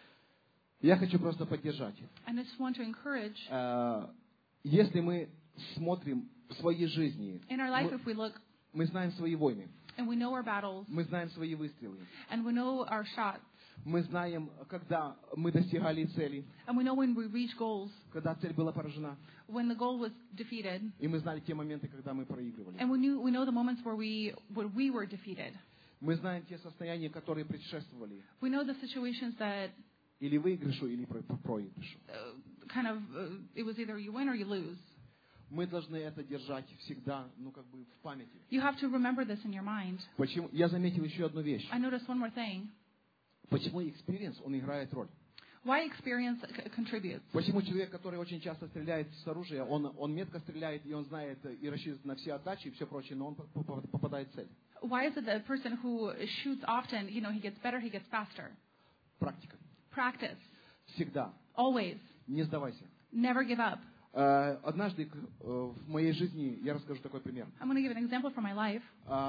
Я хочу просто поддержать. And I just want to encourage А, если мы смотрим в своей жизни, in our life, мы, if we look мы знаем свои войны, and we know our battles мы знаем свои выстрелы, and we know our shots мы знаем, когда мы достигали цели, and we know when we reach goals, когда цель была поражена, when the goal was defeated, и мы знали те моменты, когда мы проигрывали. and we knew we know the moments where we where we were defeated. Мы знаем те состояния, которые предшествовали We know the situations that или выигрышу, или про- про- проигрышу. uh, kind of uh, it was either you win or you lose. Мы должны это держать всегда, ну как бы в памяти. You have to remember this in your mind. Почему? Я заметил еще одну вещь. I noticed one more thing. Почему experience, он играет роль? Why experience c- contributes? Почему человек, который очень часто стреляет с оружия, он, он метко стреляет, и он знает, э, и рассчитывает на все отдачи и все прочее, но он по- по- попадает в цель? Why is it that a person who shoots often, you know, he gets better, he gets faster? Практика. Practice. Всегда. Always. Не сдавайся. Never give up. Э, Однажды к- э, в моей жизни, я расскажу такой пример. I'm going to give an example from my life.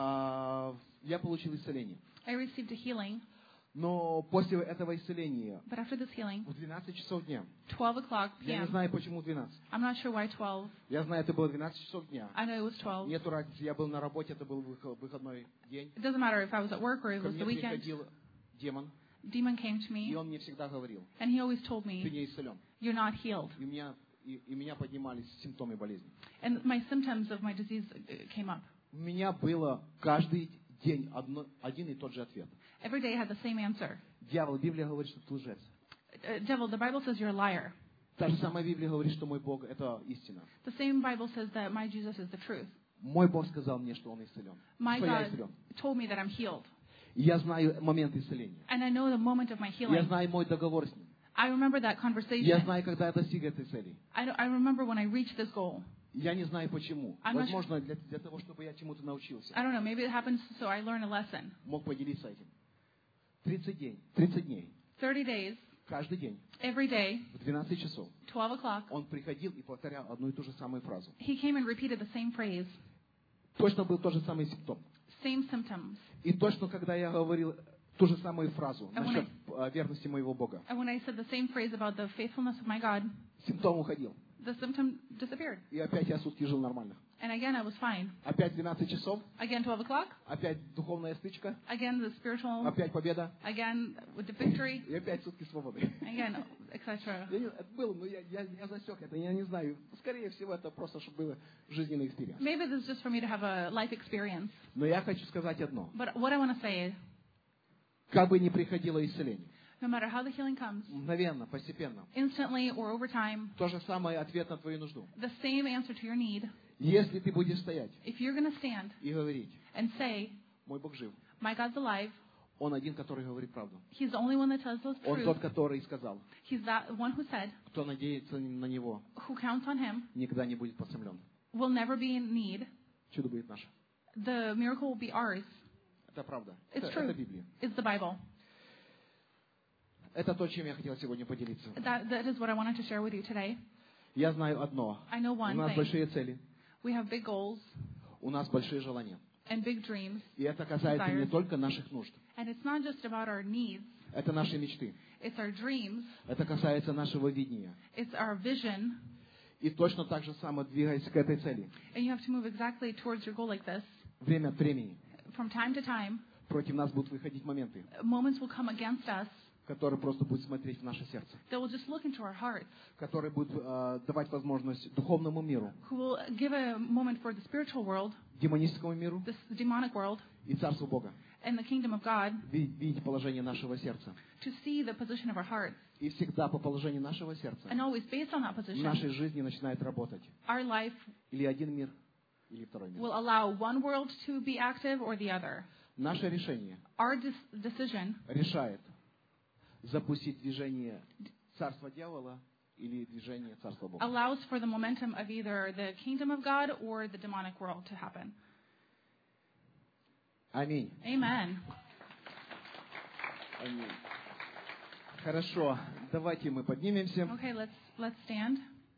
А, Я получил исцеление. I received a healing, Но после этого исцеления but after this healing, в двенадцать часов дня, twelve o'clock я не p.m. знаю, почему двенадцать. I'm not sure why twelve. Я знаю, это было двенадцать часов дня. I know it was twelve. Нету разницы, я был на работе, это был выхо- выходной день. It doesn't matter if I was at work or it Ко was мне the weekend. приходил демон, Demon came to и me, он мне всегда говорил, and he always told ты me, не исцелен. "You're not healed." И у меня, и, и меня поднимались симптомы болезни. And my symptoms of my disease uh, came up. У меня было каждый день одно, один и тот же ответ. Every day I had the same answer. Дьявол, Библия говорит, что ты лжец. Uh, devil, the Bible says you're a liar. Та же самая Библия говорит, что мой Бог — это истина. The same Bible says that my Jesus is the truth. Мой Бог сказал мне, что Он исцелен. My Что я God исцелен. told me that I'm healed. И я знаю момент исцеления. And I know the moment of my Я healing. знаю мой договор с Ним. I remember that Я conversation. знаю, когда я достиг этой цели. I, don't- I remember when I reached this goal. Я не знаю почему. I'm not Возможно, для, для того, чтобы я чему-то научился. I don't know, maybe it happens so I learn a lesson. Мог поделиться этим. тридцать дней. тридцать дней. thirty days, Каждый день. every day, В двенадцать часов. twelve o'clock, Он приходил и повторял одну и ту же самую фразу. he came and repeated the same phrase, Точно был тот же самый симптом. same symptoms. И точно, когда я говорил ту же самую фразу А насчет э, верности моего Бога, And when I said the same phrase about the faithfulness of my God, симптом уходил. the symptom disappeared. И опять я сутки жил нормально. And again, I was fine. Опять двенадцать часов, Again, twelve o'clock. опять духовная стычка, Again, the spiritual. опять победа, Again, with the victory. и опять сутки свободы. Again, et cetera. Я не- это было, но я, я, я засек это, я не знаю. Скорее всего, это просто, чтобы было жизненный экспириенс. Maybe this is just for me to have a life experience. Но я хочу сказать одно. But what I want to say is, Как бы ни приходило исцеление, no matter how the healing comes, мгновенно, постепенно, instantly or over time, то же самое ответ на твою нужду. the same answer to your need. Если ты будешь стоять If you're going to stand и говорить, and say, мой Бог жив, my God's alive, Он один, который говорит правду. He's the only one that tells us Он truth. тот, который сказал, He's that one who said, кто надеется на Него, who counts on Him, никогда не будет посрамлен. will never be in need. Чудо будет наше. The miracle will be ours. Это правда. It's Это, true. это Библия. It's the Bible. Это то, чем я хотел сегодня поделиться. That, that is what I wanted to share with you today. Я знаю одно. I know У one нас thing. большие цели, We have big goals у нас большие желания. and big dreams. И это касается не Desires. только наших нужд. And it's not just about our needs. Это наши мечты. It's our dreams. Это касается нашего видения. It's our vision. И точно так же само двигаясь к этой цели. And you have to move exactly towards your goal like this. Время от времени From time to time, против нас будут выходить моменты, moments will come against us которые просто будут смотреть в наше сердце, that will just look into our hearts, которые будут э, давать возможность духовному миру, who will give a moment for the spiritual world, демоническому миру this demonic world, и Царству Бога. and the kingdom of God, Ви- Видеть положение нашего сердца. to see the position of our hearts. И всегда по положению нашего сердца And always based on that в position, нашей жизни начинает работать our life или один мир, или второй мир. will allow one world to be active or the other. Наше решение Our dis- decision решает запустить движение царства дьявола или движение царства Бога. allows for the momentum of either the kingdom of God or the demonic world to happen. Аминь. Amen. Аминь. Хорошо, давайте мы поднимемся. Okay, let's let's stand.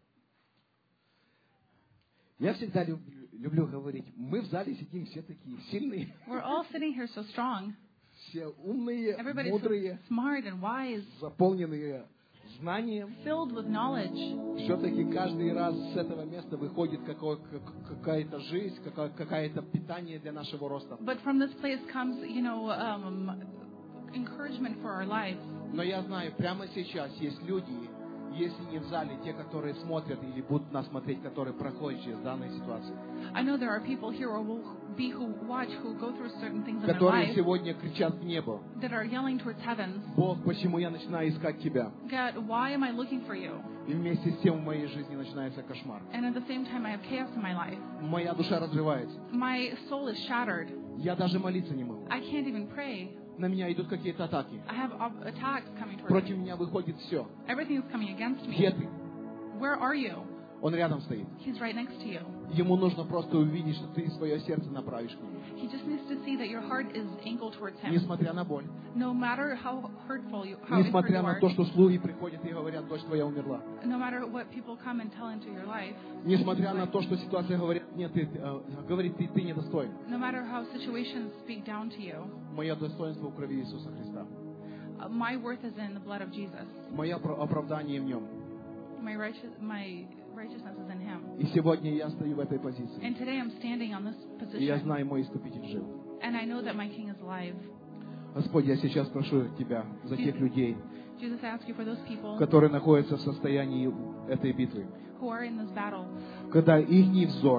Я всегда люблю, люблю говорить, мы в зале сидим все такие сильные, We're all sitting here so strong. все умные, Everybody's so мудрые, smart and wise, заполненные знанием. filled with knowledge. Все-таки каждый раз с этого места выходит какое- как- какая-то жизнь, какая- какое-то питание для нашего роста. But from this place comes, you know, um, encouragement for our lives. Но я знаю, прямо сейчас есть люди, если не в зале, те, которые смотрят или будут нас смотреть, которые проходят через данную ситуацию, I know there are people here or will be who watch who go through certain things in their которые life сегодня кричат в небо: that are yelling towards heavens. Бог, почему я начинаю искать Тебя? God, why am I looking for you? И вместе с тем в моей жизни начинается кошмар. And at the same time, I have chaos in my life. Моя душа разрывается. My soul is shattered. Я даже молиться не могу. I can't even pray. На меня идут какие-то атаки. I have ob- attacks coming towards Против me. меня выходит все. Everything is coming against Где me. ты? Where are you? Он рядом стоит. He's right next to you. Ему нужно просто увидеть, что ты свое сердце направишь к нему. He just needs to see that your heart is angled towards him. Несмотря на боль. No matter how hurtful you, how hurt Несмотря you на are, то, что слуги приходят и говорят, дочь твоя умерла. no matter what people come and tell into your life, Несмотря на то, что ситуация говорит, нет, ты, э, говорит, ты, ты недостоин. no matter how situations speak down to you, Мое достоинство в крови Иисуса Христа. uh, my worth is in the blood of Jesus. Мое про- оправдание в Нем. My righteous, my righteousness is in Him. И сегодня я стою в этой позиции. And today I'm standing on this И я position, знаю, мой Искупитель жив. and I know that my King is alive. Господь, я сейчас прошу Тебя за тех людей, Jesus, I ask you for those people которые находятся в состоянии этой битвы. who are in this battle, Когда их взор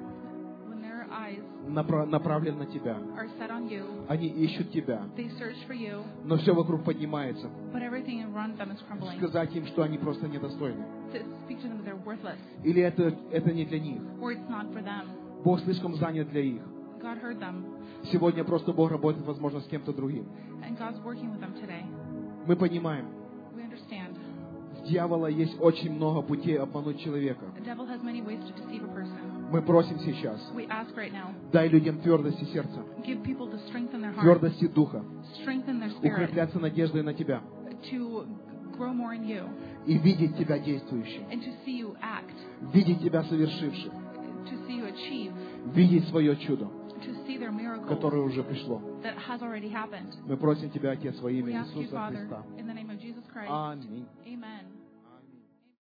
when their eyes напра- направлен на Тебя. are set on you, Они ищут Тебя. they search for you, Но все вокруг поднимается. but everything around them is crumbling. Сказать им, что они просто недостойны. To speak to them that they're worthless, Или это, это не для них. or it's not for them. Бог слишком занят для их. God heard them, Сегодня просто Бог работает, возможно, с кем-то другим. and God's working with them today. Мы понимаем, We understand. у дьявола есть очень много путей обмануть человека. The devil has many ways to deceive a person. Мы просим сейчас, We ask right now, дай людям твердости сердца, give people the strength in their heart, твердости духа, strengthen their spirit, укрепляться надеждой на Тебя to grow more in you, и видеть Тебя действующим, and to see you act, видеть Тебя совершившим, to see you achieve, видеть свое чудо, to see their miracle которое уже пришло. that has already happened. Мы просим Тебя, Отец, во We имя ask you, Иисуса Father, Христа. in the name of Jesus Christ. Аминь.